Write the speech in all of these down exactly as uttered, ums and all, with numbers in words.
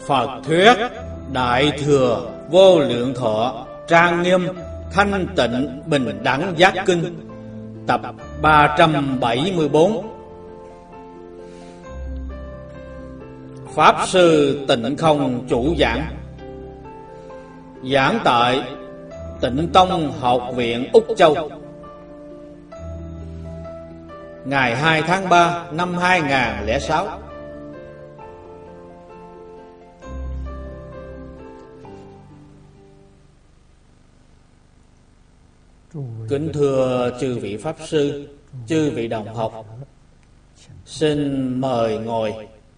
Phật thuyết Đại Thừa Vô Lượng Thọ Trang Nghiêm Thanh Tịnh Bình Đẳng Giác Kinh, tập ba trăm bảy mươi tư. Pháp Sư Tịnh Không chủ giảng. Giảng tại Tịnh Tông Học viện Úc Châu, ngày hai tháng ba năm hai nghìn không trăm lẻ sáu. Kính thưa chư vị Pháp Sư, chư vị đồng học, xin mời ngồi.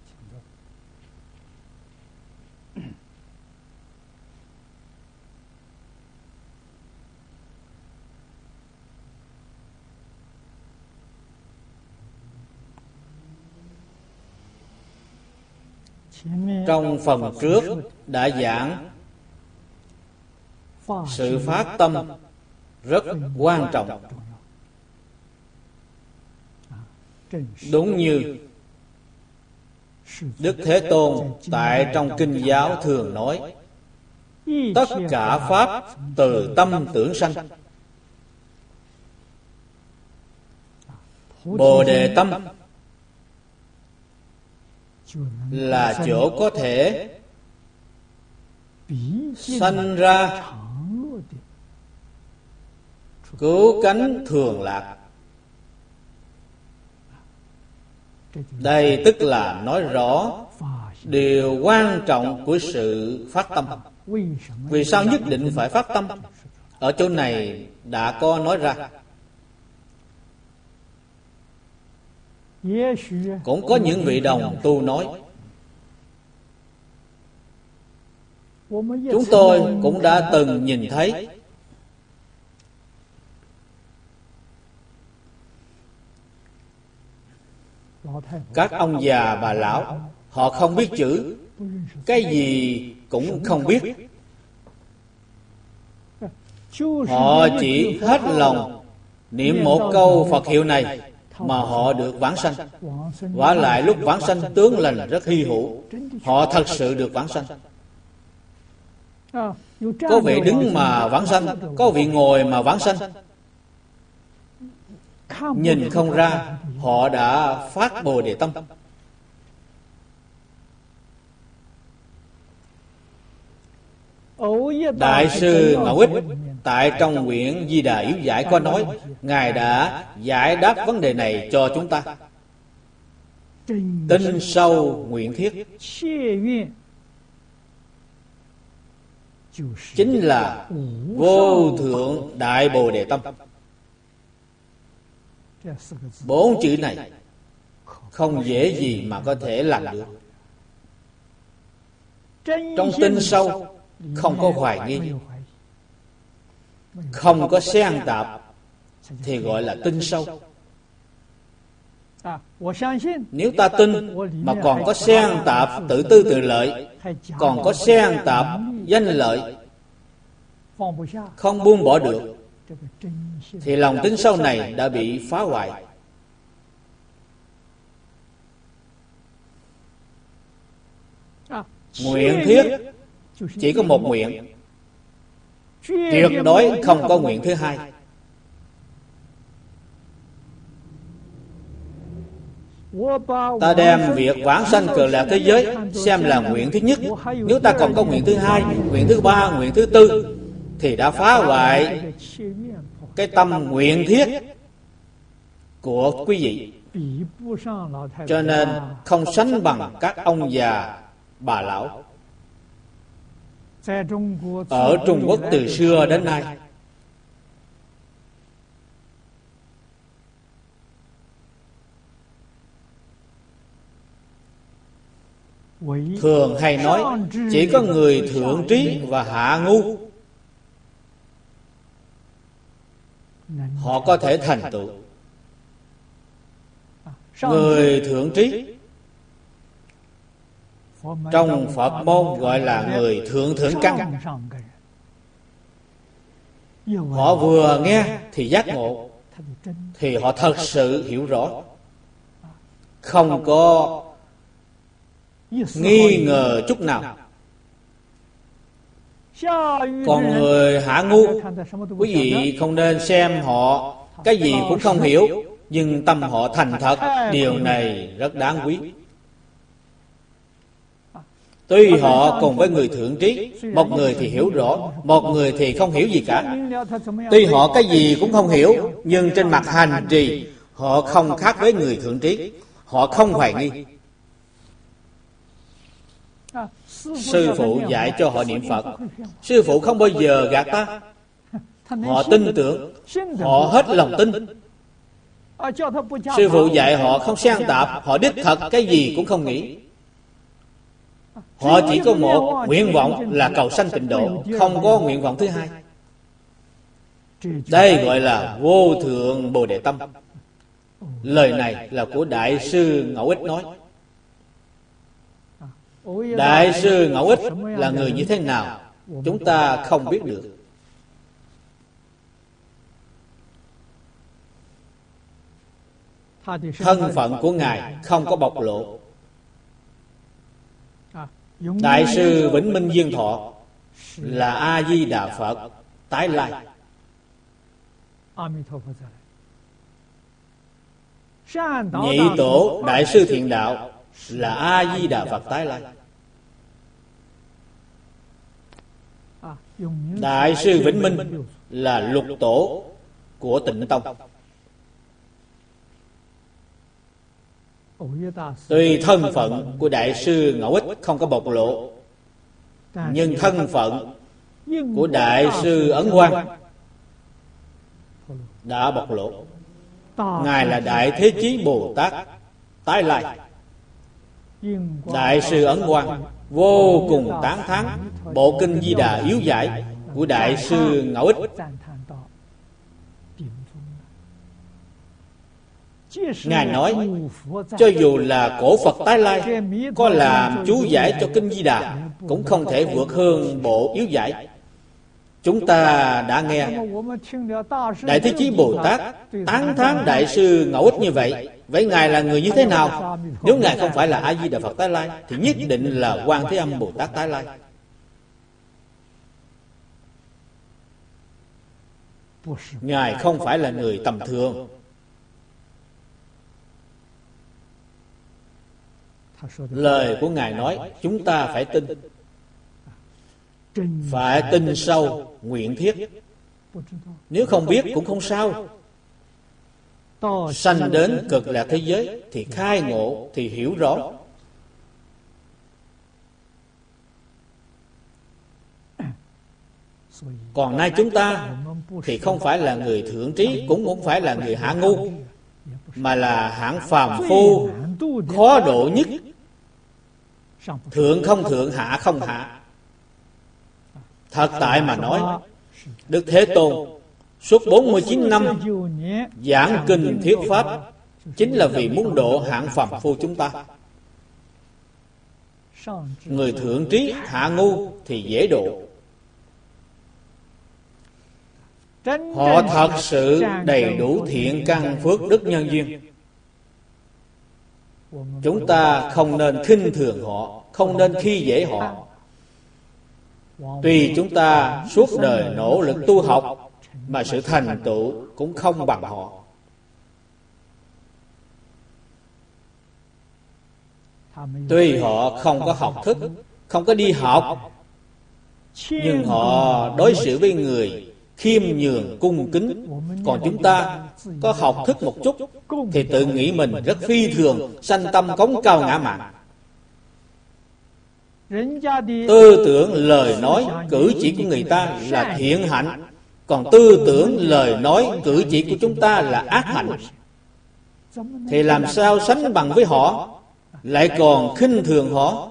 Trong phần trước đã giảng sự phát tâm rất quan trọng. Đúng như Đức Thế Tôn tại trong Kinh giáo thường nói, tất cả pháp từ tâm tưởng sanh. Bồ Đề tâm là chỗ có thể sanh ra cứu cánh thường lạc. Đây tức là nói rõ điều quan trọng của sự phát tâm. Vì sao nhất định phải phát tâm? Ở chỗ này đã có nói ra. Cũng có những vị đồng tu nói, chúng tôi cũng đã từng nhìn thấy các ông già bà lão, họ không biết chữ, cái gì cũng không biết. Họ chỉ hết lòng niệm một câu Phật hiệu này mà họ được vãng sanh. Vả lại lúc vãng sanh tướng lành rất hy hữu, họ thật sự được vãng sanh. Có vị đứng mà vãng sanh, có vị ngồi mà vãng sanh. Nhìn không ra họ đã phát Bồ Đề tâm. Đại sư Ngẫu Ích tại trong quyển Di Đà Yếu Giải có nói, Ngài đã giải đáp vấn đề này cho chúng ta. Tinh sâu nguyện thiết chính là vô thượng đại Bồ Đề tâm. Bốn chữ này không dễ gì mà có thể làm được. Trong tinh sâu không có hoài nghi, không có xen tạp thì gọi là tinh sâu. Nếu ta tin mà còn có xen tạp tự tư tự lợi, còn có xen tạp danh lợi, không buông bỏ được, thì lòng tin sâu này đã bị phá hoại. Nguyện thiết chỉ có một nguyện, tuyệt đối không có nguyện thứ hai. Ta đem việc vãng sanh cực lạc thế giới xem là nguyện thứ nhất. Nếu ta còn có nguyện thứ hai, nguyện thứ ba, nguyện thứ tư, thì đã phá hoại cái tâm nguyện thiết của quý vị. Cho nên không sánh bằng các ông già bà lão. Ở Trung Quốc từ xưa đến nay, thường hay nói chỉ có người thượng trí và hạ ngu họ có thể thành tựu. Người thượng trí trong Phật môn gọi là người thượng thượng căn. Họ vừa nghe thì giác ngộ, thì họ thật sự hiểu rõ, không có nghi ngờ chút nào. Còn người hạ ngu, quý vị không nên xem họ cái gì cũng không hiểu, nhưng tâm họ thành thật, điều này rất đáng quý. Tuy họ cùng với người thượng trí, một người thì hiểu rõ, một người thì không hiểu gì cả. Tuy họ cái gì cũng không hiểu, nhưng trên mặt hành trì họ không khác với người thượng trí. Họ không hoài nghi. Sư phụ dạy cho họ niệm Phật, sư phụ không bao giờ gạt ta. Họ tin tưởng, họ hết lòng tin. Sư phụ dạy họ không xen tạp, họ đích thật cái gì cũng không nghĩ. Họ chỉ có một nguyện vọng là cầu sanh tịnh độ, không có nguyện vọng thứ hai. Đây gọi là vô thượng Bồ Đề tâm. Lời này là của Đại sư Ngẫu Ích nói. Đại sư Ngẫu Ích là người như thế nào, chúng ta không biết được. Thân phận của Ngài không có bộc lộ. Đại sư Vĩnh Minh Diên Thọ là A Di Đà Phật tái lai. Nhị tổ Đại sư Thiện Đạo là A Di Đà Phật tái lai. Đại sư Vĩnh Minh là lục tổ của Tịnh Tông. Tuy thân phận của Đại sư Ngẫu Ích không có bộc lộ, nhưng thân phận của Đại sư Ấn Quang đã bộc lộ. Ngài là Đại Thế Chí Bồ Tát tái lai. Đại sư Ấn Quang vô cùng tán thán bộ kinh Di Đà yếu giải của Đại sư Ngẫu Ích. Ngài nói, cho dù là cổ Phật tái lai có làm chú giải cho kinh Di Đà, cũng không thể vượt hơn bộ yếu giải. Chúng ta đã nghe Đại Thế Chí Bồ Tát tán thán Đại sư Ngẫu Ích như vậy. Vậy Ngài là người như thế nào? Nếu Ngài không phải là A Di Đà Phật tái lai, thì nhất định là Quan Thế Âm Bồ Tát tái lai. Ngài không phải là người tầm thường. Lời của Ngài nói chúng ta phải tin. Phải tin sâu, nguyện thiết. Nếu không biết cũng không sao. Sanh đến cực lạc thế giới thì khai ngộ, thì hiểu rõ. Còn nay chúng ta thì không phải là người thượng trí, cũng không phải là người hạ ngu, mà là hạng phàm phu khó độ nhất. Thượng không thượng, hạ không hạ. Thật tại mà nói, Đức Thế Tôn suốt bốn mươi chín năm giảng kinh thuyết pháp chính là vì muốn độ hạng phàm phu chúng ta. Người thượng trí hạ ngu thì dễ độ. Họ thật sự đầy đủ thiện căn phước đức nhân duyên. Chúng ta không nên khinh thường họ, không nên khi dễ họ. Tuy chúng ta suốt đời nỗ lực tu học, mà sự thành tựu cũng không bằng họ. Tuy họ không có học thức, không có đi học, nhưng họ đối xử với người khiêm nhường cung kính. Còn chúng ta có học thức một chút thì tự nghĩ mình rất phi thường, sanh tâm cống cao ngã mạn. Tư tưởng lời nói cử chỉ của người ta là thiện hạnh, còn tư tưởng lời nói cử chỉ của chúng ta là ác hạnh. Thì làm sao sánh bằng với họ, lại còn khinh thường họ?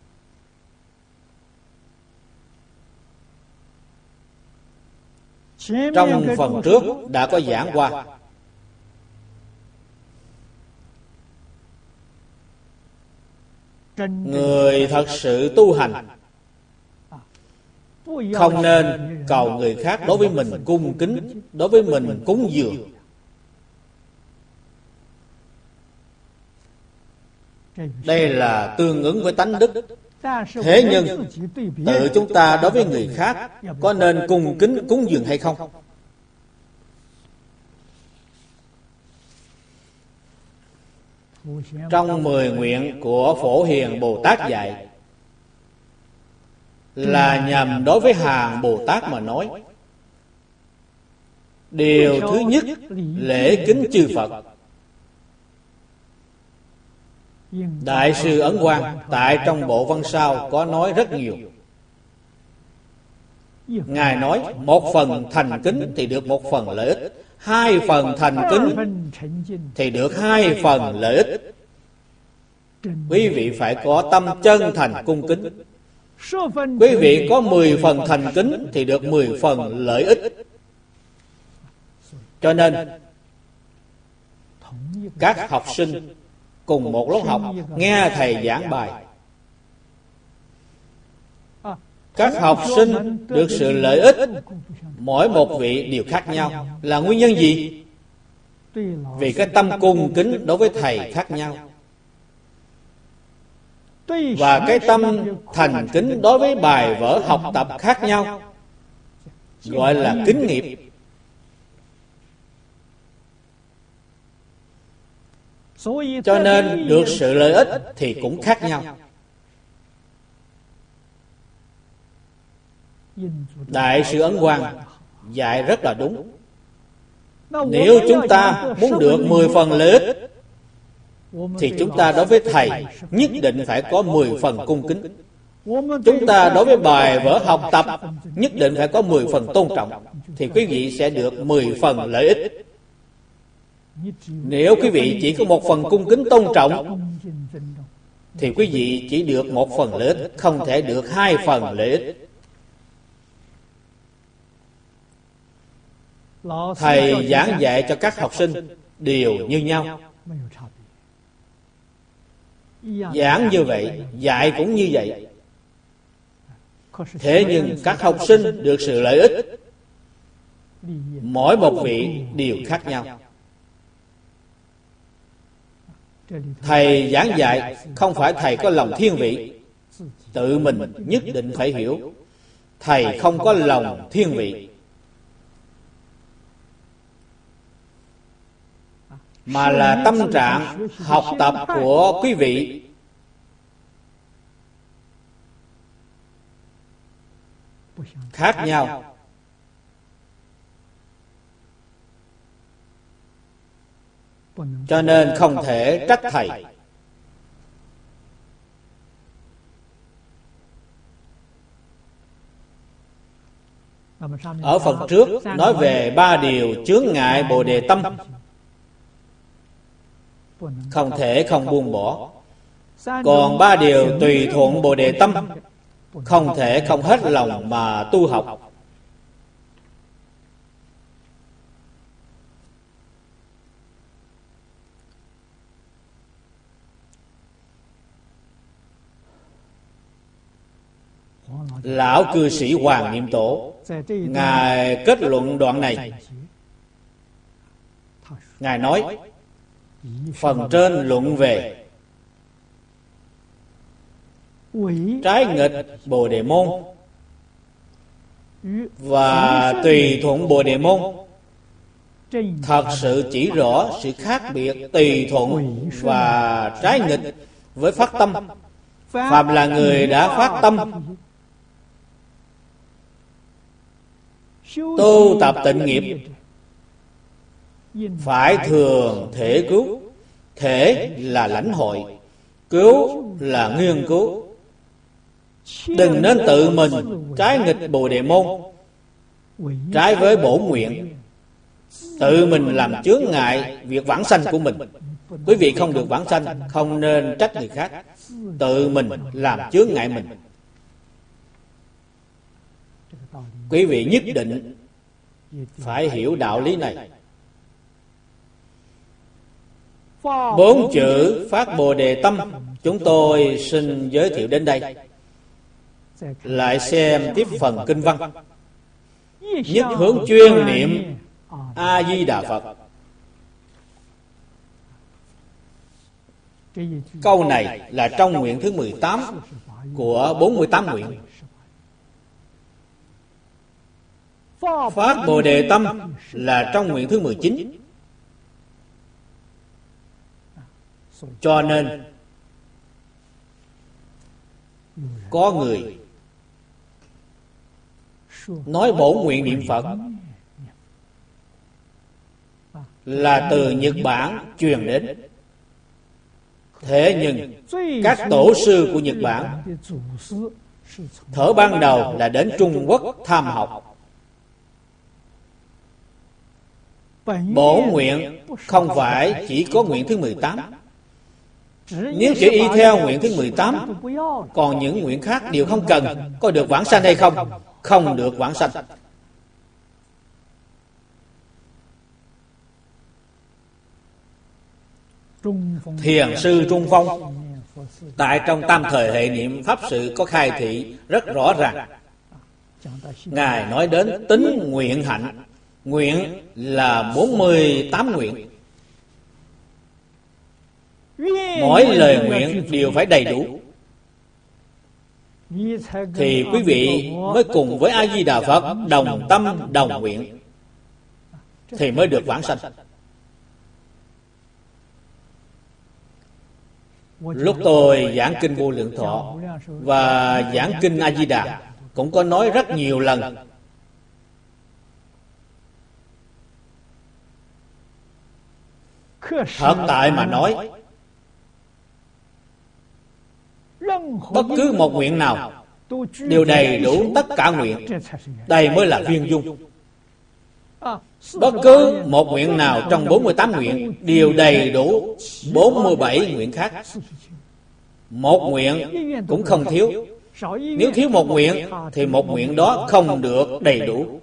Trong phần trước đã có giảng qua, người thật sự tu hành không nên cầu người khác đối với mình cung kính, đối với mình cúng dường. Đây là tương ứng với tánh đức. Thế nhưng tự chúng ta đối với người khác có nên cung kính cúng dường hay không? Trong mười nguyện của Phổ Hiền Bồ Tát dạy là nhằm đối với hàng Bồ Tát mà nói. Điều thứ nhất, lễ kính chư Phật. Đại sư Ấn Quang tại trong bộ văn sao có nói rất nhiều. Ngài nói một phần thành kính thì được một phần lợi ích, hai phần thành kính thì được hai phần lợi ích. Quý vị phải có tâm chân thành cung kính. Quý vị có mười phần thành kính thì được mười phần lợi ích. Cho nên các học sinh cùng một lớp học nghe thầy giảng bài, các học sinh được sự lợi ích, mỗi một vị đều khác nhau. Là nguyên nhân gì? Vì cái tâm cung kính đối với thầy khác nhau, và cái tâm thành kính đối với bài vở học tập khác nhau, gọi là kính nghiệp. Cho nên được sự lợi ích thì cũng khác nhau. Đại sư Ấn Quang dạy rất là đúng. Nếu chúng ta muốn được mười phần lợi ích thì chúng ta đối với thầy nhất định phải có mười phần cung kính. Chúng ta đối với bài vở học tập nhất định phải có mười phần tôn trọng, thì quý vị sẽ được mười phần lợi ích. Nếu quý vị chỉ có một phần cung kính tôn trọng thì quý vị chỉ được một phần lợi ích, không thể được hai phần lợi ích. Thầy giảng dạy cho các học sinh đều như nhau. Giảng như vậy, dạy cũng như vậy. Thế nhưng các học sinh được sự lợi ích, mỗi một vị đều khác nhau. Thầy giảng dạy không phải thầy có lòng thiên vị, tự mình nhất định phải hiểu. Thầy không có lòng thiên vị, mà là tâm trạng học tập của quý vị khác nhau. Cho nên không thể trách thầy. Ở phần trước nói về ba điều chướng ngại Bồ Đề tâm, không thể không buông bỏ. Còn ba điều tùy thuận Bồ Đề tâm, không thể không hết lòng mà tu học. Lão cư sĩ Hoàng Niệm Tổ Ngài kết luận đoạn này. Ngài nói phần trên luận về trái nghịch Bồ Đề môn và tùy thuận Bồ Đề môn, thật sự chỉ rõ sự khác biệt tùy thuận và trái nghịch với phát tâm. Phàm là người đã phát tâm tu tập tịnh nghiệp, phải thường thể cứu. Thể là lãnh hội, cứu là nghiên cứu. Đừng nên tự mình trái nghịch Bồ Đề môn, trái với bổn nguyện, tự mình làm chướng ngại việc vãng sanh của mình. Quý vị không được vãng sanh, không nên trách người khác, tự mình làm chướng ngại mình. Quý vị nhất định phải hiểu đạo lý này. Bốn chữ phát Bồ Đề tâm chúng tôi xin giới thiệu đến đây. Lại xem tiếp phần kinh văn. Nhất hướng chuyên niệm A Di Đà Phật. Câu này là trong nguyện thứ mười tám của bốn mươi tám nguyện. Phát Bồ Đề tâm là trong nguyện thứ mười chín. Cho nên có người nói bổn nguyện niệm Phật là từ Nhật Bản truyền đến. Thế nhưng các tổ sư của Nhật Bản thuở ban đầu là đến Trung Quốc tham học. Bổn nguyện không phải chỉ có nguyện thứ mười tám. Nếu chỉ y theo nguyện thứ mười tám, còn những nguyện khác đều không cần, có được vãng sanh hay không? Không được vãng sanh. Thiền sư Trung Phong tại trong tam thời hệ niệm pháp sự có khai thị rất rõ ràng. Ngài nói đến tính nguyện hạnh. Nguyện là bốn mươi tám nguyện. Mỗi lời nguyện đều phải đầy đủ, thì quý vị mới cùng với A Di Đà Phật đồng tâm đồng nguyện, thì mới được vãng sanh. Lúc tôi giảng kinh Vô Lượng Thọ và giảng kinh A Di Đà cũng có nói rất nhiều lần. Thật tại mà nói, bất cứ một nguyện nào đều đầy đủ tất cả nguyện, đây mới là viên dung. Bất cứ một nguyện nào trong bốn mươi tám nguyện đều đầy đủ bốn mươi bảy nguyện khác. Một nguyện cũng không thiếu. Nếu thiếu một nguyện thì một nguyện đó không được đầy đủ.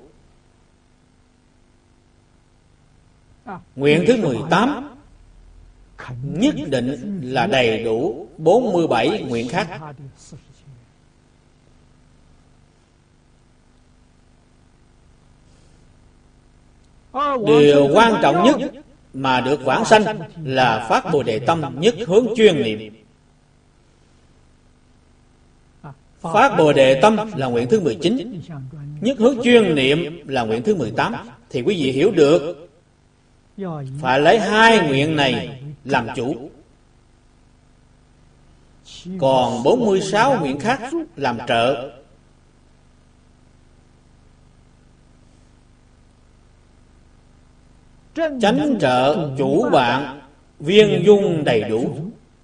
Nguyện thứ mười tám nhất định là đầy đủ bốn mươi bảy nguyện khác. Điều quan trọng nhất mà được vãng sanh là phát Bồ Đề tâm nhất hướng chuyên niệm. Phát Bồ Đề tâm là nguyện thứ mười chín, nhất hướng chuyên niệm là nguyện thứ mười tám. Thì quý vị hiểu được, phải lấy hai nguyện này làm chủ, còn bốn mươi sáu nguyện khác làm trợ. Chánh trợ chủ bạn, viên dung đầy đủ.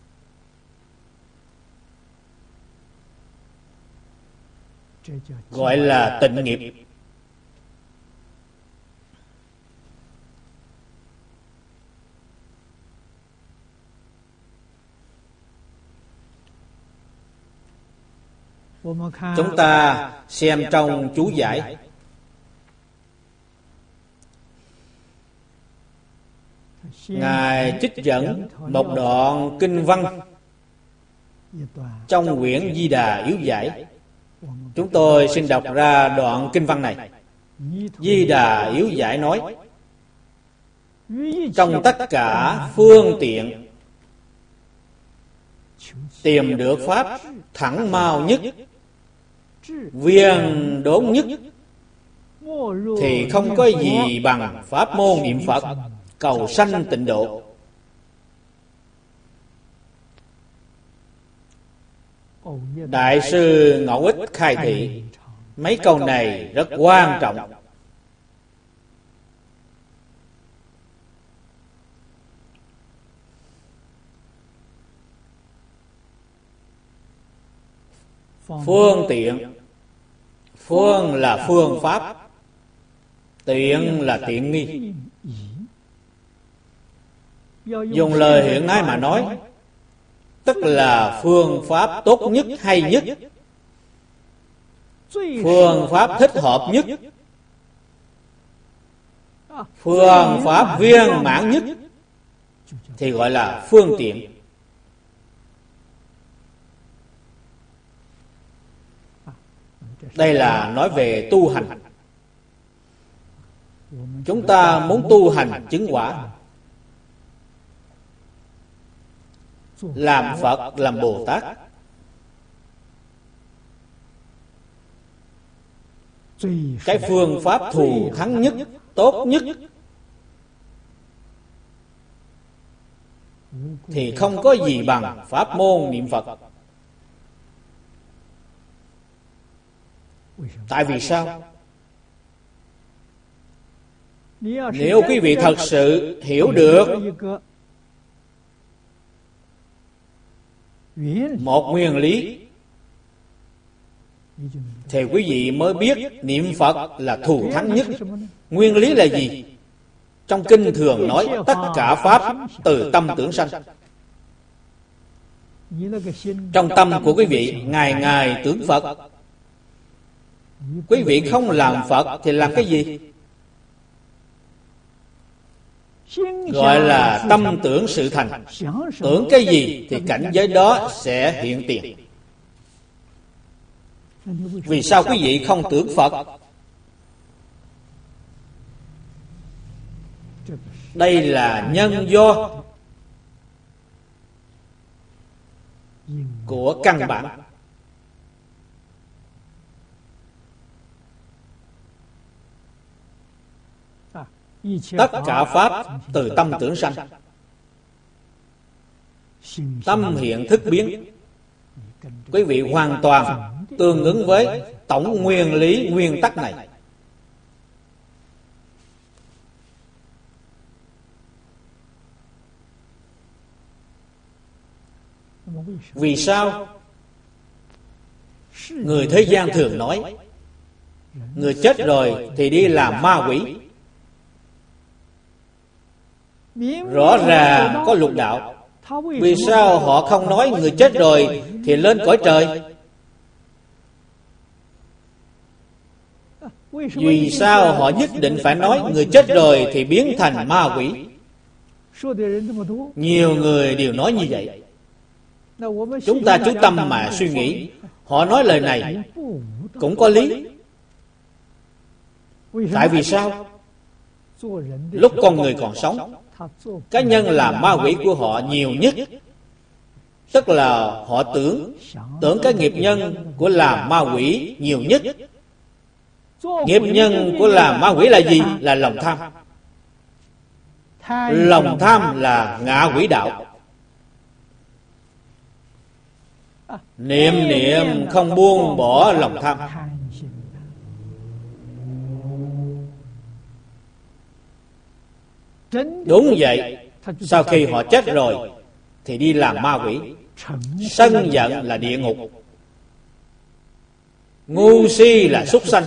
Gọi là tịnh nghiệp. Chúng ta xem trong chú giải. Ngài trích dẫn một đoạn kinh văn trong quyển Di Đà Yếu Giải. Chúng tôi xin đọc ra đoạn kinh văn này. Di Đà Yếu Giải nói: trong tất cả phương tiện tìm được pháp thẳng mau nhất, viên đốn nhất, thì không có gì bằng pháp môn niệm Phật cầu sanh tịnh độ. Đại sư Ngẫu Ích khai thị mấy câu này rất quan trọng. Phương tiện. Phương là phương pháp, tiện là tiện nghi. Dùng lời hiện nay mà nói, tức là phương pháp tốt nhất, hay nhất, phương pháp thích hợp nhất, phương pháp viên mãn nhất, thì gọi là phương tiện. Đây là nói về tu hành. Chúng ta muốn tu hành chứng quả, làm Phật, làm Bồ Tát. Cái phương pháp thù thắng nhất, tốt nhất thì không có gì bằng pháp môn niệm Phật. Tại vì sao? Nếu quý vị thật sự hiểu được một nguyên lý thì quý vị mới biết niệm Phật là thù thắng nhất. Nguyên lý là gì? Trong kinh thường nói tất cả pháp từ tâm tưởng sanh. Trong tâm của quý vị ngày ngày tưởng Phật. Quý vị không làm Phật thì làm cái gì? Gọi là tâm tưởng sự thành. Tưởng cái gì thì cảnh giới đó sẽ hiện tiền. Vì sao quý vị không tưởng Phật? Đây là nhân do của căn bản. Tất cả pháp từ tâm tưởng sanh. Tâm hiện thức biến. Quý vị hoàn toàn tương ứng với tổng nguyên lý nguyên tắc này. Vì sao? Người thế gian thường nói người chết rồi thì đi làm ma quỷ. Rõ ràng có lục đạo. Vì sao họ không nói người chết rồi thì lên cõi trời? Vì sao họ nhất định phải nói người chết rồi thì biến thành ma quỷ? Nhiều người đều nói như vậy. Chúng ta chú tâm mà suy nghĩ, họ nói lời này cũng có lý. Tại vì sao? Lúc con người còn sống, cái nhân làm ma quỷ của họ nhiều nhất. Tức là họ tưởng Tưởng cái nghiệp nhân của làm ma quỷ nhiều nhất. Nghiệp nhân của làm ma quỷ là gì? Là lòng tham. Lòng tham là ngạ quỷ đạo. Niệm niệm không buông bỏ lòng tham. Đúng vậy. Sau khi họ chết rồi thì đi làm ma quỷ. Sân giận là địa ngục. Ngu si là súc sanh.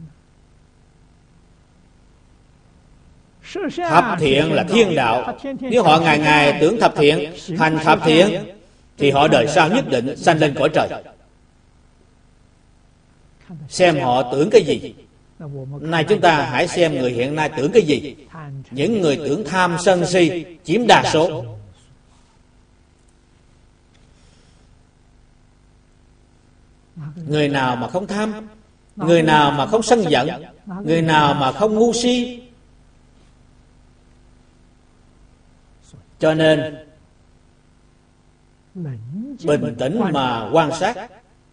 Thập thiện là thiên đạo. Nếu họ ngày ngày tưởng thập thiện, hành thập thiện, thì họ đời sau nhất định sanh lên cõi trời. Xem họ tưởng cái gì. Nay chúng ta hãy xem người hiện nay tưởng cái gì. Những người tưởng tham sân si chiếm đa số. Người nào mà không tham? Người nào mà không sân giận? Người nào mà không ngu si? Cho nên bình tĩnh mà quan sát.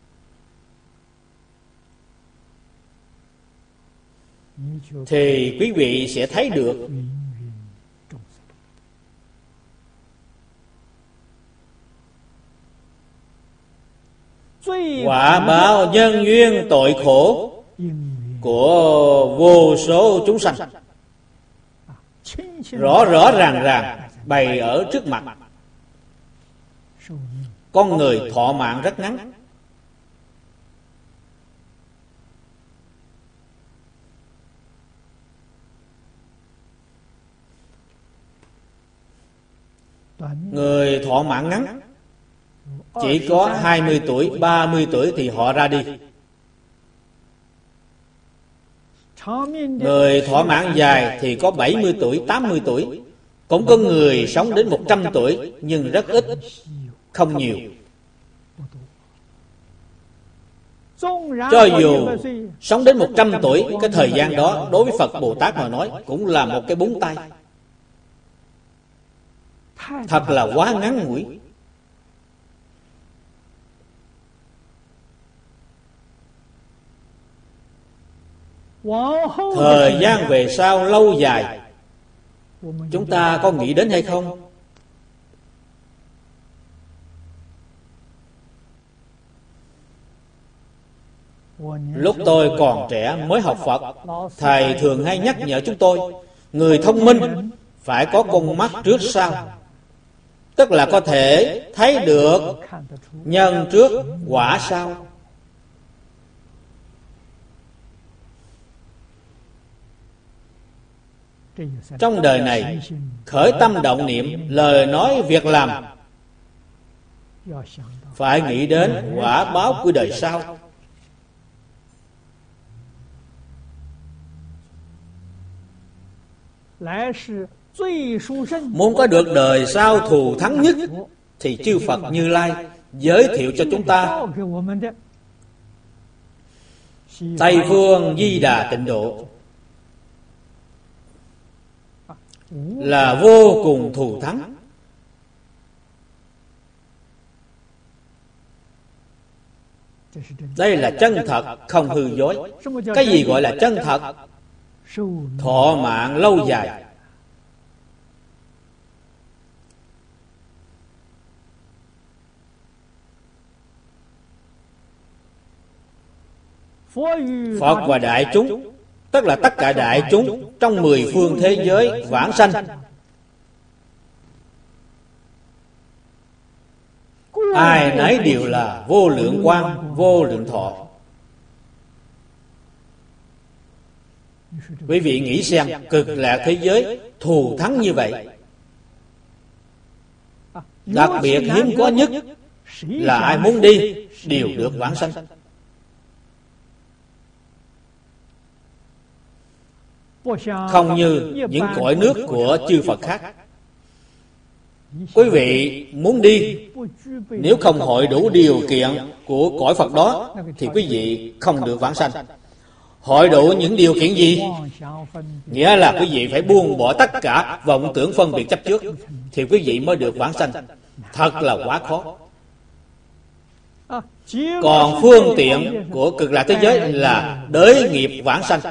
Thì quý vị sẽ thấy được quả báo nhân duyên tội khổ của vô số chúng sanh rõ rõ ràng ràng bày ở trước mặt. Con người thọ mạng rất ngắn. Người thọ mạng ngắn, chỉ có hai mươi tuổi, ba mươi tuổi thì họ ra đi. Người thọ mạng dài thì có bảy mươi tuổi, tám mươi tuổi. Cũng có người sống đến một trăm tuổi, nhưng rất ít, không nhiều. Cho dù sống đến một trăm tuổi, cái thời gian đó đối với Phật Bồ Tát mà nói cũng là một cái búng tay. Thật là quá ngắn ngủi. Thời gian về sau lâu dài, chúng ta có nghĩ đến hay không? Lúc tôi còn trẻ mới học Phật, thầy thường hay nhắc nhở chúng tôi, người thông minh phải có con mắt trước sau, tức là có thể thấy được nhân trước quả sau. Trong đời này, khởi tâm động niệm, lời nói việc làm phải nghĩ đến quả báo của đời sau. Muốn có được đời sau thù thắng nhất, thì chư Phật Như Lai giới thiệu cho chúng ta Tây Phương Di Đà Tịnh Độ là vô cùng thù thắng. Đây là chân thật, không hư dối. Cái gì gọi là chân thật? Thọ mạng lâu dài. Phật và đại chúng, tức là tất cả đại chúng trong mười phương thế giới vãng sanh, ai nấy đều là vô lượng quang, vô lượng thọ. Quý vị nghĩ xem, cực lạc thế giới thù thắng như vậy, đặc biệt hiếm có nhất là ai muốn đi đều được vãng sanh. Không như những cõi nước của chư Phật khác. Quý vị muốn đi, nếu không hội đủ điều kiện của cõi Phật đó, thì quý vị không được vãng sanh. Hội đủ những điều kiện gì? Nghĩa là quý vị phải buông bỏ tất cả vọng tưởng phân biệt chấp trước, thì quý vị mới được vãng sanh. Thật là quá khó. Còn phương tiện của cực lạc thế giới là đới nghiệp vãng sanh.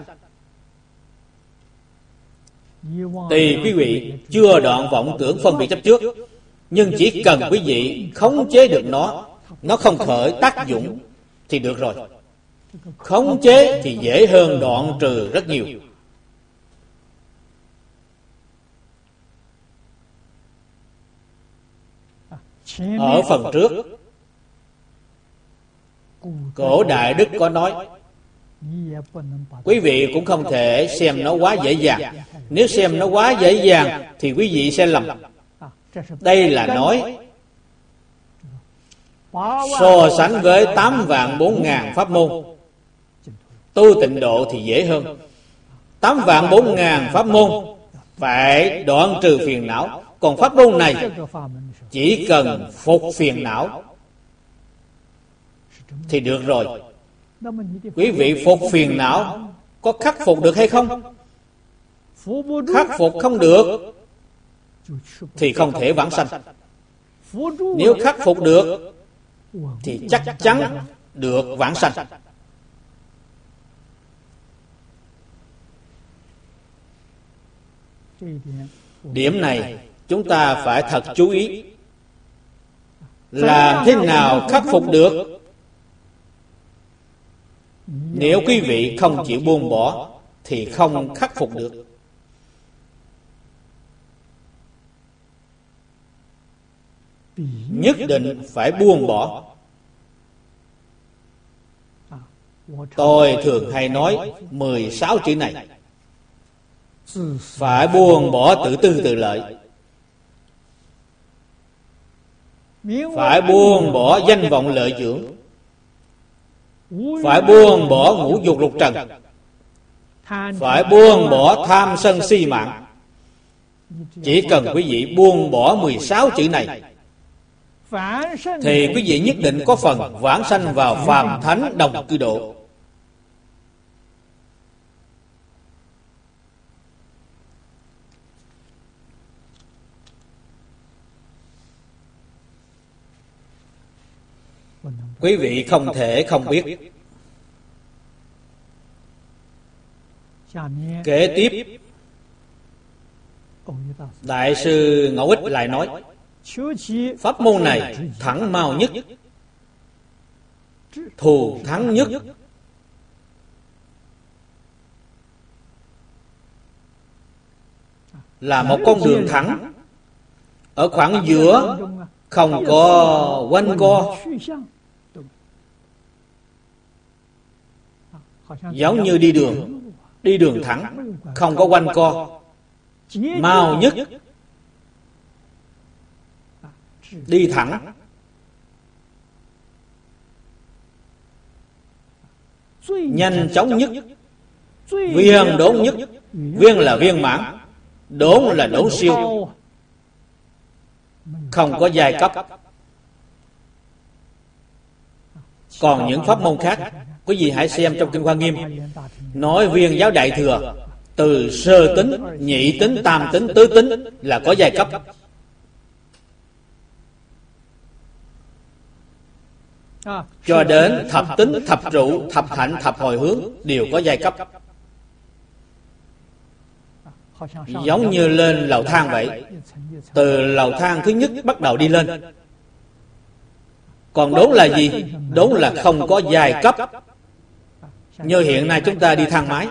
Thì quý vị chưa đoạn vọng tưởng phân biệt chấp trước, nhưng chỉ cần quý vị khống chế được nó, nó không khởi tác dụng thì được rồi. Khống chế thì dễ hơn đoạn trừ rất nhiều. Ở phần trước, cổ Đại Đức có nói, quý vị cũng không thể xem nó quá dễ dàng. Nếu xem nó quá dễ dàng thì quý vị sẽ lầm. Đây là nói so sánh với tám vạn bốn ngàn pháp môn, tu tịnh độ thì dễ hơn. Tám vạn bốn ngàn pháp môn phải đoạn trừ phiền não, còn pháp môn này chỉ cần phục phiền não thì được rồi. Quý vị phục phiền não có khắc phục được hay không? Khắc phục không được thì không thể vãng sanh. Nếu khắc phục được thì chắc chắn được vãng sanh. Điểm này chúng ta phải thật chú ý. Làm thế nào khắc phục được? Nếu quý vị không chịu buông bỏ thì không khắc phục được. Nhất định phải buông bỏ. Tôi thường hay nói mười sáu chữ này. Phải buông bỏ tự tư tự lợi, phải buông bỏ danh vọng lợi dưỡng, phải buông bỏ ngũ dục lục trần, phải buông bỏ tham sân si mạng. Chỉ cần quý vị buông bỏ mười sáu chữ này thì quý vị nhất định có phần vãng sanh vào phàm thánh đồng cư độ. Quý vị không thể không biết, Kế tiếp, Đại sư Ngẫu Ích lại nói, pháp môn này thẳng mau nhất, thù thắng nhất, là một con đường thẳng ở khoảng giữa, không có quanh co, giống như đi đường, đi đường thẳng, không có quanh co, mau nhất, đi thẳng, nhanh chóng nhất, viên đốn nhất. Viên là viên mãn, đốn là đốn siêu, không có giai cấp. Còn những pháp môn khác, quý vị hãy xem trong Kinh Hoa Nghiêm, nói viên giáo Đại Thừa từ sơ tính, nhị tính, tam tính, tứ tính là có giai cấp. Cho đến thập tính, thập trụ, thập hạnh, thập hồi hướng đều có giai cấp. Giống như lên lầu thang vậy, từ lầu thang thứ nhất bắt đầu đi lên. Còn đốn là gì? Đốn là không có giai cấp. Như hiện nay chúng ta đi thang máy,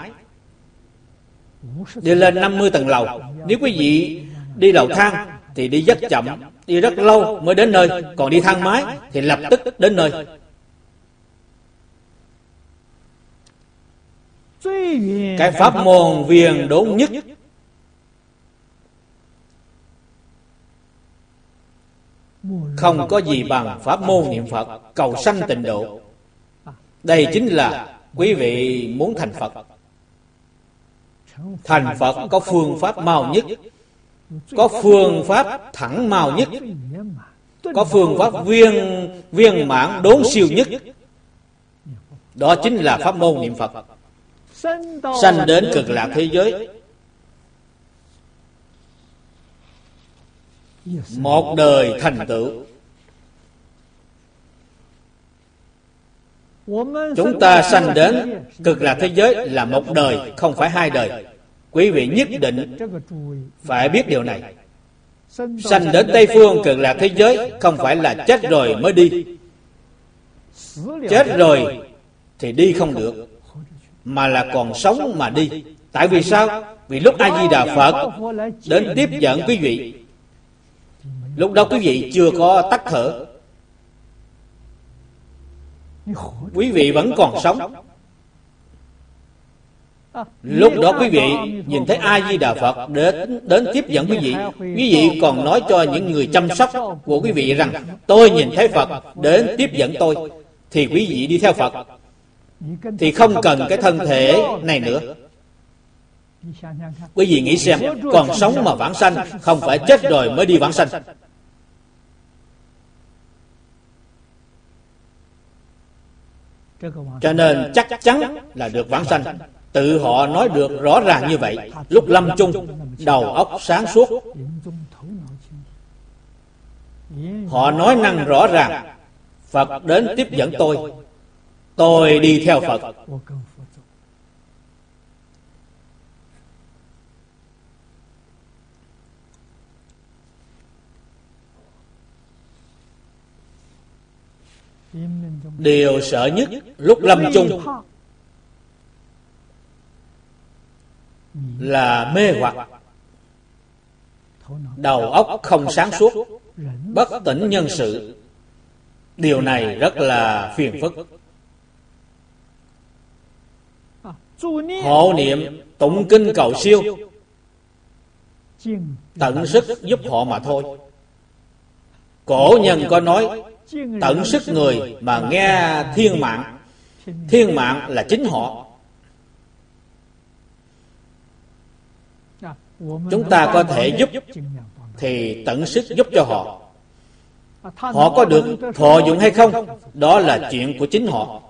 đi lên năm mươi tầng lầu. Nếu quý vị đi lầu thang thì đi rất chậm, đi rất lâu mới đến nơi. Còn đi thang máy thì lập tức đến nơi. Cái pháp môn viên đốn nhất không có gì bằng pháp môn niệm Phật cầu sanh tịnh độ. Đây chính là quý vị muốn thành Phật. Thành Phật có phương pháp mau nhất, có phương pháp thẳng mau nhất, có phương pháp viên viên mãn đốn siêu nhất. Đó chính là pháp môn niệm Phật. Sanh đến cực lạc thế giới, một đời thành tựu. Chúng ta sanh đến cực lạc thế giới là một đời, không phải hai đời. Quý vị nhất định phải biết điều này. Sanh đến Tây Phương cực lạc thế giới không phải là chết rồi mới đi. Chết rồi thì đi không được, mà là còn sống mà đi. Tại vì sao? Vì lúc A Di Đà Phật đến tiếp dẫn quý vị, lúc đó quý vị chưa có tắt thở, quý vị vẫn còn sống. Lúc đó quý vị nhìn thấy A Di Đà Phật đến đến tiếp dẫn quý vị, quý vị còn nói cho những người chăm sóc của quý vị rằng tôi nhìn thấy Phật đến tiếp dẫn tôi, thì quý vị đi theo Phật, thì không cần cái thân thể này nữa. Quý vị nghĩ xem, còn sống mà vãng sanh, không phải chết rồi mới đi vãng sanh. Cho nên chắc chắn là được vãng sanh. Tự họ nói được rõ ràng như vậy. Lúc lâm chung, đầu óc sáng suốt, họ nói năng rõ ràng, Phật đến tiếp dẫn tôi, tôi đi theo Phật. Điều sợ nhất lúc lâm chung là mê hoặc, đầu óc không sáng suốt, bất tỉnh nhân sự. Điều này rất là phiền phức. Hộ niệm, tụng kinh cầu siêu, tận sức giúp họ mà thôi. Cổ nhân có nói, tận sức người mà nghe thiên mạng. Thiên mạng là chính họ. Chúng ta có thể giúp thì tận sức giúp cho họ. Họ có được thọ dụng hay không, đó là chuyện của chính họ.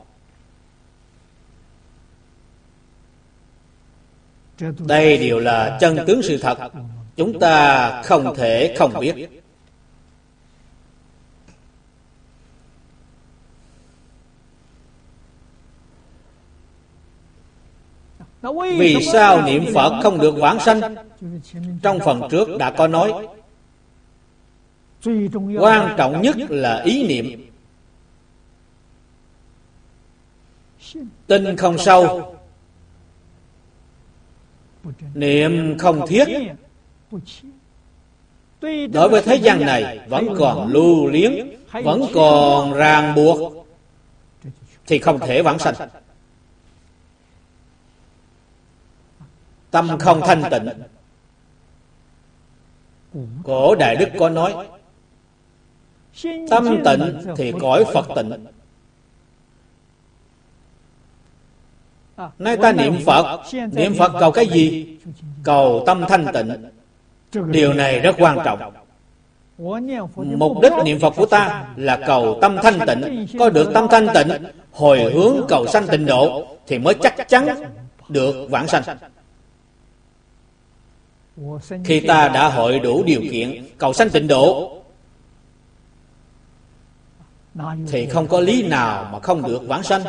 Đây đều là chân tướng sự thật, chúng ta không thể không biết. Vì sao niệm Phật không được vãng sanh? Trong phần trước đã có nói, quan trọng nhất là ý niệm. Tin không sâu, niệm không thiết, đối với thế gian này vẫn còn lưu luyến, vẫn còn ràng buộc, thì không thể vãng sanh. Tâm không thanh tịnh. Cổ Đại Đức có nói, tâm tịnh thì cõi Phật tịnh. Nay ta niệm Phật, niệm Phật cầu cái gì? Cầu tâm thanh tịnh. Điều này rất quan trọng. Mục đích niệm Phật của ta là cầu tâm thanh tịnh. Có được tâm thanh tịnh, hồi hướng cầu sanh tịnh độ, thì mới chắc chắn được vãng sanh. Khi ta đã hội đủ điều kiện cầu sanh tịnh độ, thì không có lý nào mà không được vãng sanh.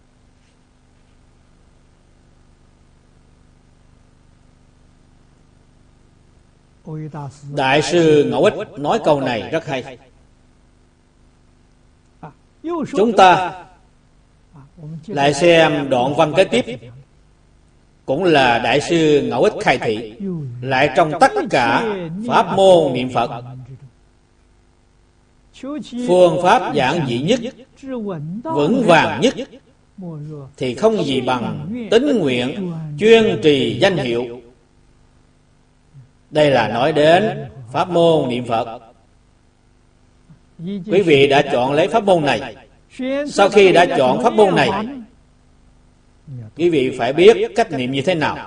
Đại sư Ngẫu Ích nói câu này rất hay. Chúng ta lại xem đoạn văn kế tiếp, cũng là Đại sư Ngẫu Ích khai thị lại trong tất cả pháp môn niệm Phật. Phương pháp giản dị nhất, vững vàng nhất, thì không gì bằng tín nguyện chuyên trì danh hiệu. Đây là nói đến pháp môn niệm Phật. Quý vị đã chọn lấy pháp môn này. Sau khi đã chọn pháp môn này, quý vị phải biết cách niệm như thế nào.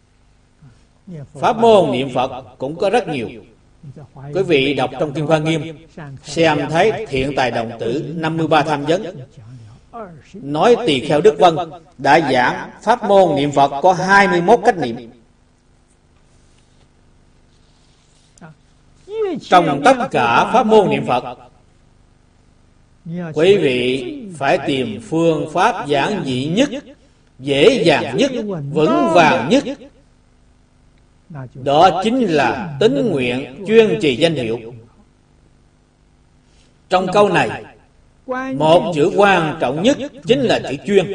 Pháp môn niệm Phật cũng có rất nhiều. Quý vị đọc trong Kinh Hoa Nghiêm, xem thấy Thiện Tài Đồng Tử năm mươi ba tham vấn, nói Tỳ Kheo Đức Vân đã giảng pháp môn niệm Phật có hai mươi mốt cách niệm. Trong tất cả pháp môn niệm Phật, quý vị phải tìm phương pháp giản dị nhất, dễ dàng nhất, vững vàng nhất. Đó chính là tín nguyện chuyên trì danh hiệu. Trong câu này, một chữ quan trọng nhất chính là chữ chuyên.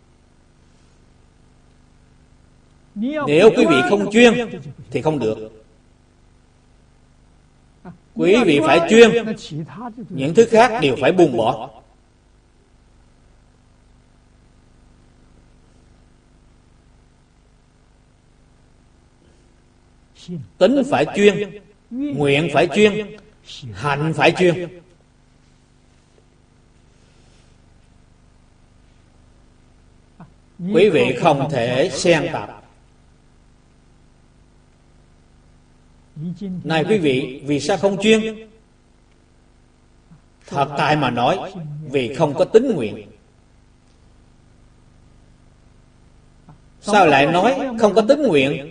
Nếu quý vị không chuyên thì không được. Quý vị phải chuyên, những thứ khác đều phải buông bỏ. Tính phải chuyên, nguyện phải chuyên, hạnh phải chuyên. Quý vị không thể xen tạp. Này quý vị, vì sao không chuyên? Thật tại mà nói, vì không có tín nguyện. Sao lại nói không có tín nguyện?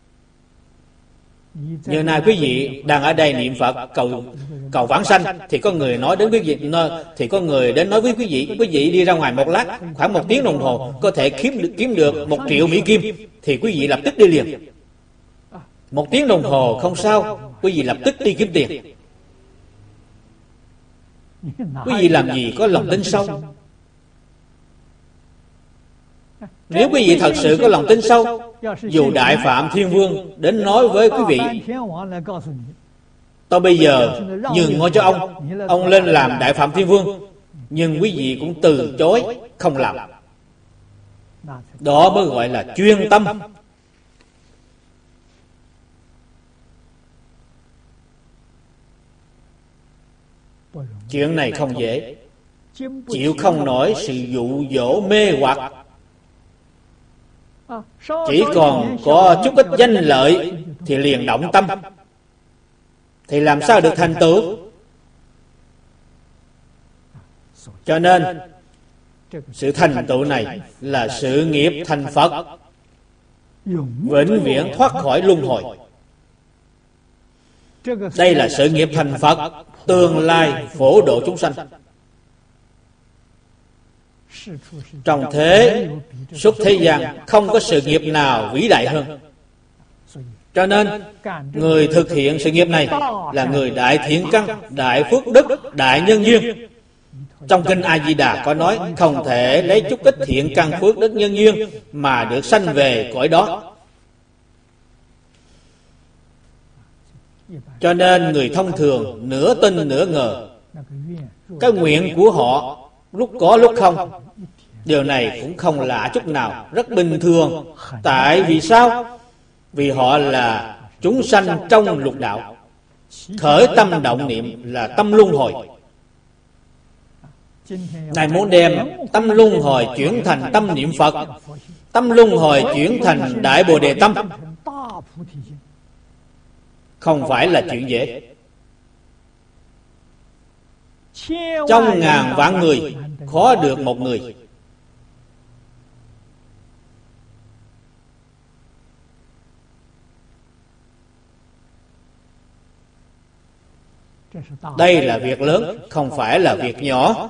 Giờ này quý vị đang ở đây niệm Phật cầu cầu vãng sanh, thì có người nói đến quý vị, thì có người đến nói với quý vị, quý vị đi ra ngoài một lát, khoảng một tiếng đồng hồ có thể kiếm được kiếm được một triệu Mỹ Kim, thì quý vị lập tức đi liền. Một tiếng đồng hồ không sao, quý vị lập tức đi kiếm tiền. Quý vị làm gì có lòng tin sâu? Nếu quý vị thật sự có lòng tin sâu, dù Đại Phạm Thiên Vương đến nói với quý vị, tôi bây giờ nhường ngôi cho ông, ông lên làm Đại Phạm Thiên Vương, nhưng quý vị cũng từ chối không làm. Đó mới gọi là chuyên tâm. Chuyện này không dễ, chịu không nổi sự dụ dỗ mê hoặc. Chỉ còn có chút ít danh lợi thì liền động tâm, thì làm sao được thành tựu? Cho nên sự thành tựu này là sự nghiệp thành Phật, vĩnh viễn thoát khỏi luân hồi. Đây là sự nghiệp thành Phật, tương lai phổ độ chúng sanh. Trong thế suốt thế gian không có sự nghiệp nào vĩ đại hơn. Cho nên người thực hiện sự nghiệp này là người đại thiện căn, đại phước đức, đại nhân duyên. Trong kinh A Di Đà có nói không thể lấy chút ít thiện căn phước đức nhân duyên mà được sanh về cõi đó. Cho nên người thông thường nửa tin nửa ngờ. Cái nguyện của họ lúc có lúc không. Điều này cũng không lạ chút nào, rất bình thường. Tại vì sao? Vì họ là chúng sanh trong lục đạo. Khởi tâm động niệm là tâm luân hồi. Ngài muốn đem tâm luân hồi chuyển thành tâm niệm Phật, tâm luân hồi chuyển thành Đại Bồ Đề tâm. Không phải là chuyện dễ. Trong ngàn vạn người khó được một người. Đây là việc lớn, không phải là việc nhỏ.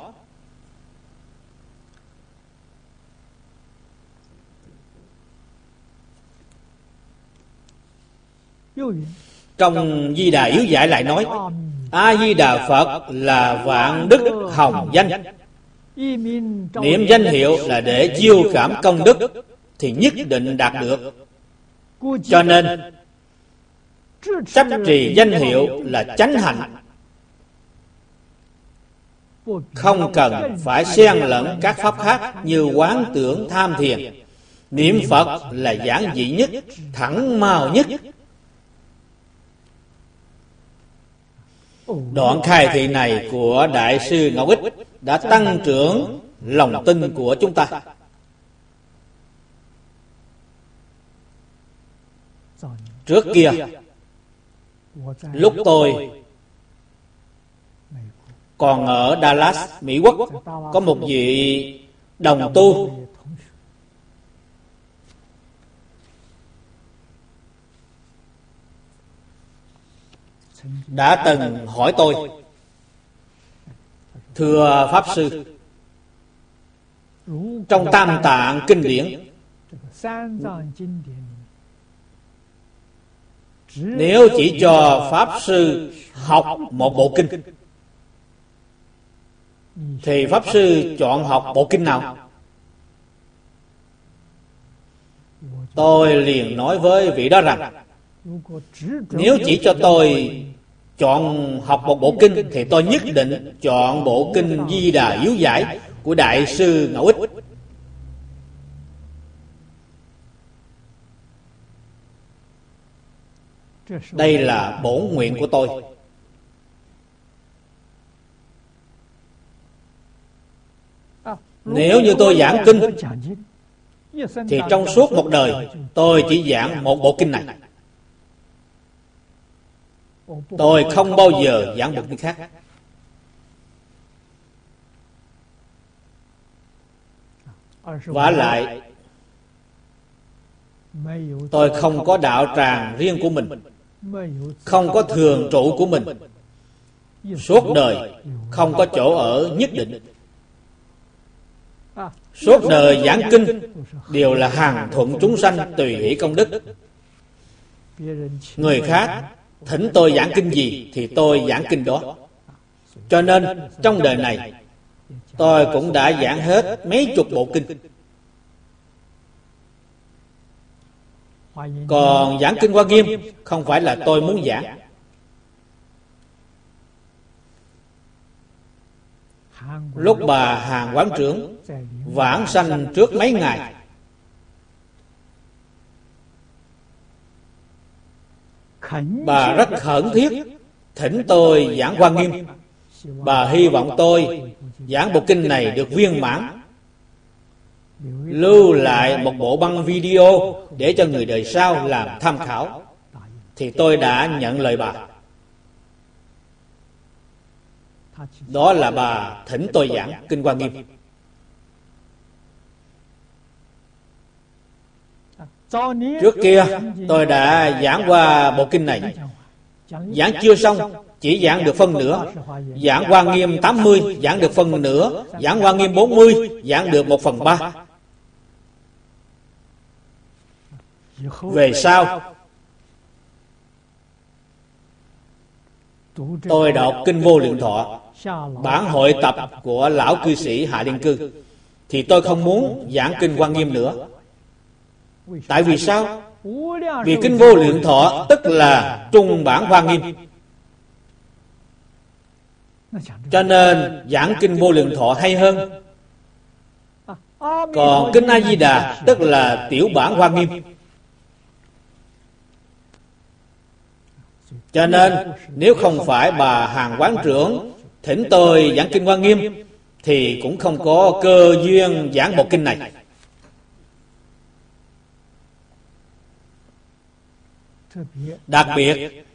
Trong Di Đà Yếu Giải lại nói, A Di Đà Phật là vạn đức hồng danh. Niệm danh hiệu là để chiêu cảm công đức thì nhất định đạt được. Cho nên chấp trì danh hiệu là chánh hạnh, không cần phải xen lẫn các pháp khác như quán tưởng tham thiền. Niệm Phật là giản dị nhất, thẳng mau nhất. Đoạn khai thị này của Đại sư Ngẫu Ích đã tăng trưởng lòng tin của chúng ta. Trước kia, lúc tôi còn ở Dallas, Mỹ Quốc, có một vị đồng tu đã từng hỏi tôi: thưa Pháp Sư, trong Tam Tạng kinh điển, nếu chỉ cho Pháp Sư học một bộ kinh thì Pháp Sư chọn học bộ kinh nào? Tôi liền nói với vị đó rằng, nếu chỉ cho tôi chọn học một bộ kinh thì tôi nhất định chọn bộ kinh Di Đà Yếu Giải của Đại sư Ngẫu Ích. Đây là bổn nguyện của tôi. Nếu như tôi giảng kinh thì trong suốt một đời tôi chỉ giảng một bộ kinh này. Tôi không bao giờ giảng một kinh khác. Vả lại, tôi không có đạo tràng riêng của mình, không có thường trụ của mình. Suốt đời không có chỗ ở nhất định. Suốt đời giảng kinh đều là hàng thuận chúng sanh tùy hỷ công đức. Người khác thỉnh tôi giảng kinh gì thì tôi giảng kinh đó. Cho nên trong đời này tôi cũng đã giảng hết mấy chục bộ kinh. Còn giảng kinh Hoa Nghiêm không phải là tôi muốn giảng. Lúc bà Hàn Quán Trưởng vãng sanh trước mấy ngày, bà rất khẩn thiết thỉnh tôi giảng Hoa Nghiêm. Bà hy vọng tôi giảng bộ kinh này được viên mãn, lưu lại một bộ băng video để cho người đời sau làm tham khảo. Thì tôi đã nhận lời bà. Đó là bà thỉnh tôi giảng kinh Hoa Nghiêm. Trước kia tôi đã giảng qua bộ kinh này. Giảng chưa xong chỉ giảng được phân nửa. Giảng Hoa Nghiêm tám mươi giảng được phân nửa. Giảng Hoa Nghiêm bốn mươi giảng được một phần ba. Về sau tôi đọc Kinh Vô Lượng Thọ, bản hội tập của lão cư sĩ Hạ Liên Cư, thì tôi không muốn giảng Kinh Hoa Nghiêm nữa. Tại vì sao? Vì Kinh Vô Lượng Thọ tức là trung bản Hoa Nghiêm, cho nên giảng Kinh Vô Lượng Thọ hay hơn. Còn Kinh A Di Đà tức là tiểu bản Hoa Nghiêm. Cho nên nếu không phải bà Hàng Quán Trưởng thỉnh tôi giảng Kinh Hoa Nghiêm thì cũng không có cơ duyên giảng bộ kinh này. Đặc biệt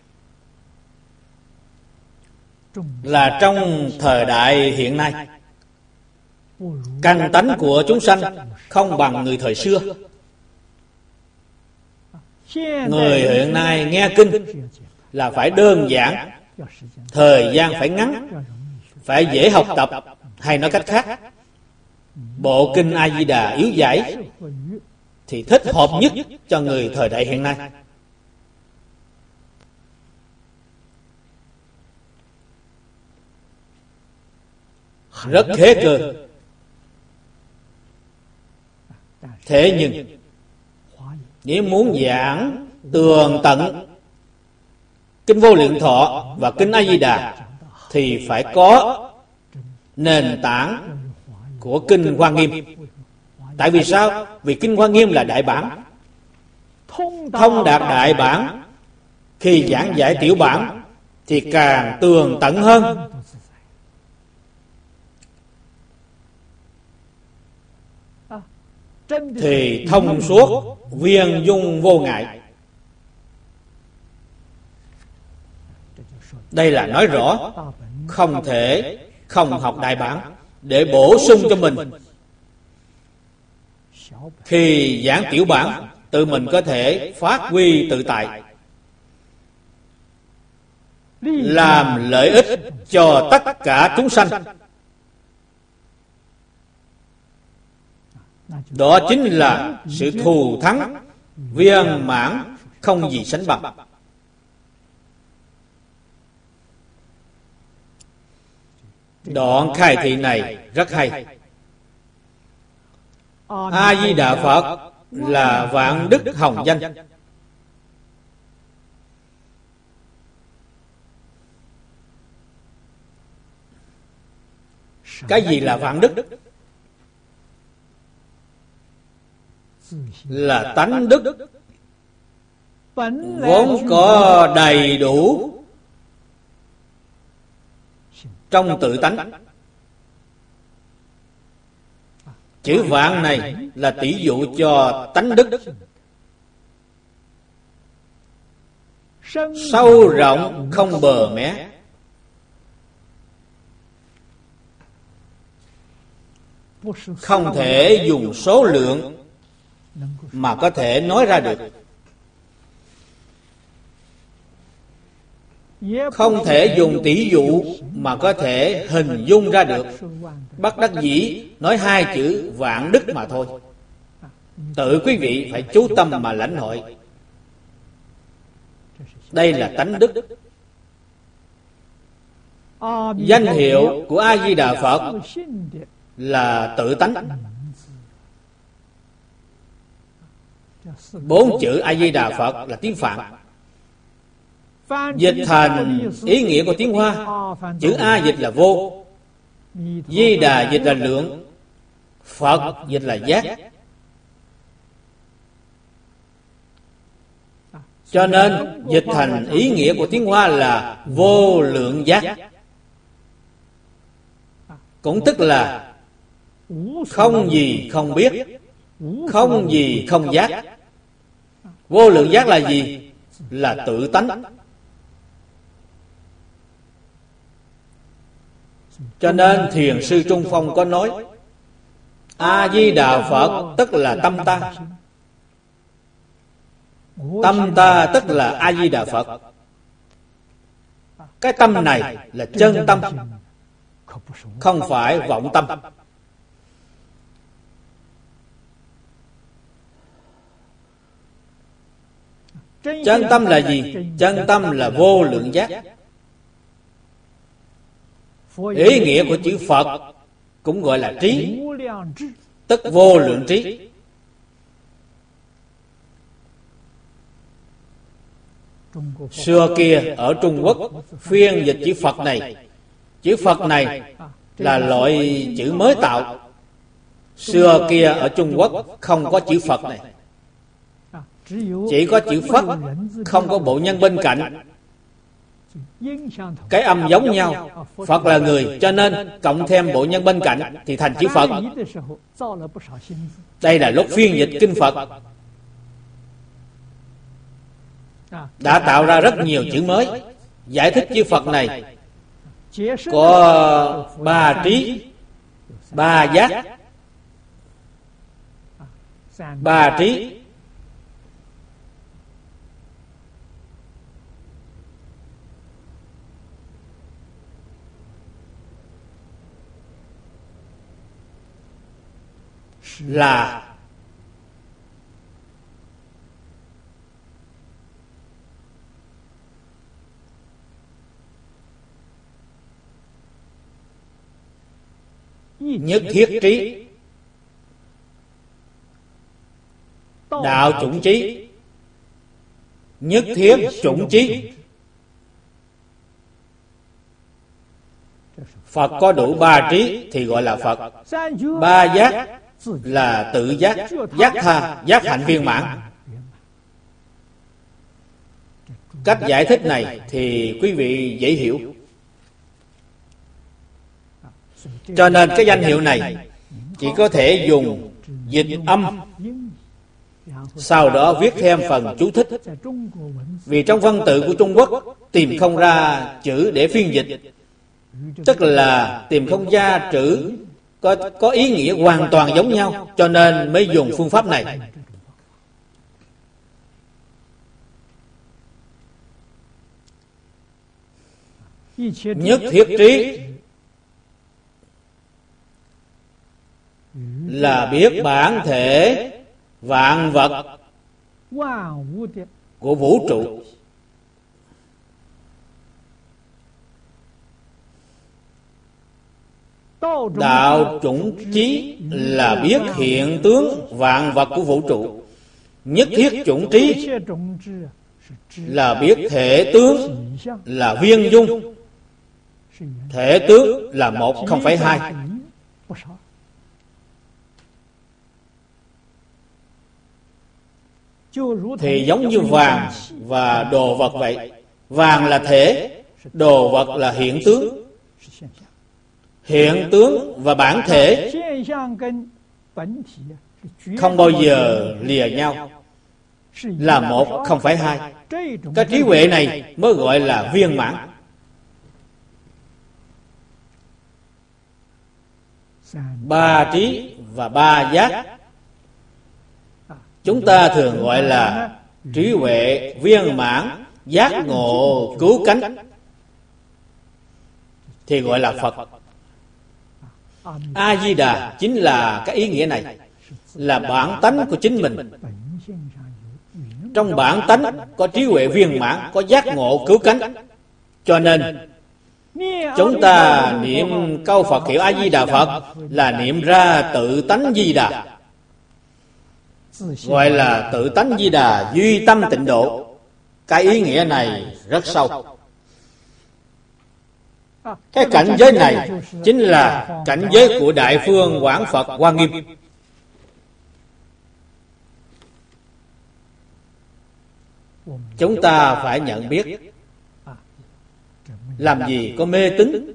là trong thời đại hiện nay, căn tánh của chúng sanh không bằng người thời xưa. Người hiện nay nghe kinh là phải đơn giản, thời gian phải ngắn, phải dễ học tập. Hay nói cách khác, bộ Kinh A Di Đà yếu dãi thì thích hợp nhất cho người thời đại hiện nay. Rất khế cơ. Thế nhưng nếu muốn giảng tường tận Kinh Vô Lượng Thọ và Kinh A Di Đà thì phải có nền tảng của Kinh Hoa Nghiêm. Tại vì sao? Vì Kinh Hoa Nghiêm là đại bản, thông đạt đại bản. Khi giảng giải tiểu bản thì càng tường tận hơn, thì thông suốt, viên dung vô ngại. Đây là nói rõ không thể không học đại bản để bổ sung cho mình. Khi giảng tiểu bản, tự mình có thể phát huy tự tại, làm lợi ích cho tất cả chúng sanh. Đó chính là sự thù thắng viên mãn, không gì sánh bằng. Đoạn khai thị này rất hay. A Di Đà Phật là vạn đức hồng danh. Cái gì là vạn đức? Là tánh đức vốn có đầy đủ trong tự tánh. Chữ vạn này là tỷ dụ cho tánh đức sâu rộng không bờ mé. Không thể dùng số lượng mà có thể nói ra được, không thể dùng tỷ dụ mà có thể hình dung ra được. Bất đắc dĩ nói hai chữ vạn đức mà thôi. Tự quý vị phải chú tâm mà lãnh hội. Đây là tánh đức. Danh hiệu của A Di Đà Phật là tự tánh. Bốn chữ A Di Đà Phật là tiếng Phạn, dịch thành ý nghĩa của tiếng Hoa. Chữ A dịch là vô, Di Đà dịch là lượng, Phật dịch là giác. Cho nên dịch thành ý nghĩa của tiếng Hoa là vô lượng giác, cũng tức là không gì không biết, không gì không giác. Vô lượng giác là gì? Là tự tánh. Cho nên Thiền sư Trung Phong có nói A Di Đà Phật tức là tâm ta, tâm ta tức là A Di Đà Phật. Cái tâm này là chân tâm, không phải vọng tâm. Chân tâm là gì? Chân tâm là vô lượng giác. Ý nghĩa của chữ Phật cũng gọi là trí, tức vô lượng trí. Xưa kia ở Trung Quốc phiên dịch chữ Phật này, chữ Phật này là loại chữ mới tạo. Xưa kia ở Trung Quốc không có chữ Phật này, chỉ có chữ Phật, không có bộ nhân bên cạnh. Cái âm giống nhau, Phật là người, cho nên cộng thêm bộ nhân bên cạnh thì thành chữ Phật. Đây là lúc phiên dịch kinh Phật đã tạo ra rất nhiều chữ mới giải thích chữ Phật này. Có ba trí, ba giác, ba trí, là nhất thiết trí, đạo chủng trí, nhất thiết chủng trí. Phật có đủ ba trí thì gọi là Phật. Ba giác là tự giác, giác tha, giác hạnh viên mãn. Cách giải thích này thì quý vị dễ hiểu. Cho nên cái danh hiệu này chỉ có thể dùng dịch âm, sau đó viết thêm phần chú thích. Vì trong văn tự của Trung Quốc tìm không ra chữ để phiên dịch, tức là tìm không ra chữ có, có ý nghĩa hoàn toàn giống nhau, cho nên mới dùng phương pháp này. Nhất thiết trí là biết bản thể vạn vật của vũ trụ. Đạo chủng trí là biết hiện tướng vạn vật của vũ trụ. Nhất thiết chủng trí là biết thể tướng là viên dung. Thể tướng là một, không phải hai. Thì giống như vàng và đồ vật vậy. Vàng là thể, đồ vật là hiện tướng. Hiện tướng và bản thể không bao giờ lìa nhau, là một, không phải hai. Cái trí huệ này mới gọi là viên mãn. Ba trí và ba giác chúng ta thường gọi là trí huệ viên mãn, giác ngộ cứu cánh, thì gọi là Phật. A Di Đà chính là cái ý nghĩa này, là bản tánh của chính mình. Trong bản tánh có trí huệ viên mãn, có giác ngộ cứu cánh, cho nên chúng ta niệm câu Phật hiệu A Di Đà Phật là niệm ra tự tánh Di Đà, gọi là tự tánh Di Đà duy tâm tịnh độ. Cái ý nghĩa này rất sâu. Cái cảnh giới này chính là cảnh giới của Đại Phương Quảng Phật Hoa Nghiêm. Chúng ta phải nhận biết, làm gì có mê tín.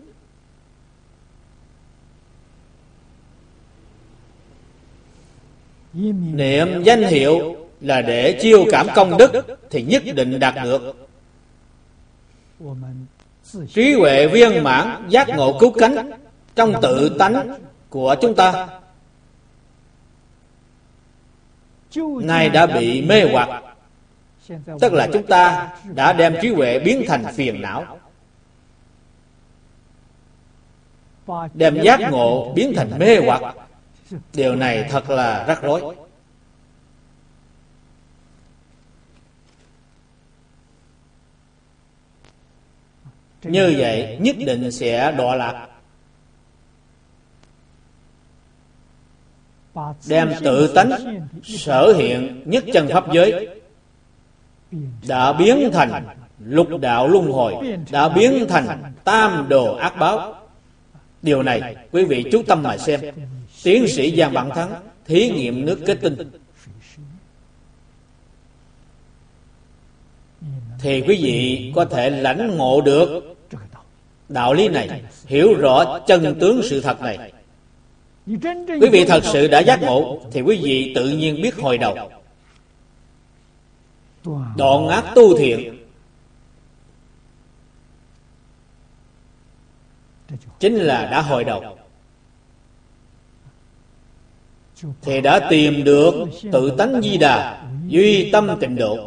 Niệm danh hiệu là để chiêu cảm công đức thì nhất định đạt được. Trí huệ viên mãn, giác ngộ cứu cánh trong tự tánh của chúng ta nay đã bị mê hoặc, tức là chúng ta đã đem trí huệ biến thành phiền não. đem giác ngộ biến thành mê hoặc. Điều này thật là rắc rối. Như vậy nhất định sẽ đọa lạc. Đem tự tánh sở hiện nhất chân pháp giới đã biến thành lục đạo luân hồi, đã biến thành tam đồ ác báo. Điều này quý vị chú tâm mà xem. Tiến sĩ Giang Bản Thắng thí nghiệm nước kết tinh, thì quý vị có thể lãnh ngộ được đạo lý này, hiểu rõ chân tướng sự thật này. Quý vị thật sự đã giác ngộ thì quý vị tự nhiên biết hồi đầu, đoạn ác tu thiện, chính là đã hồi đầu, thì đã tìm được tự tánh Di Đà, duy tâm tịnh độ.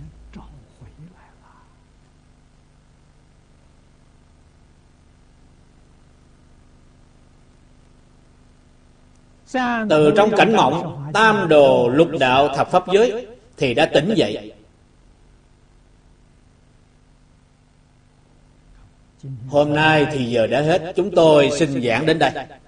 Từ trong cảnh mộng tam đồ lục đạo thập pháp giới thì đã tỉnh dậy. Hôm nay thì giờ đã hết, chúng tôi xin giảng đến đây.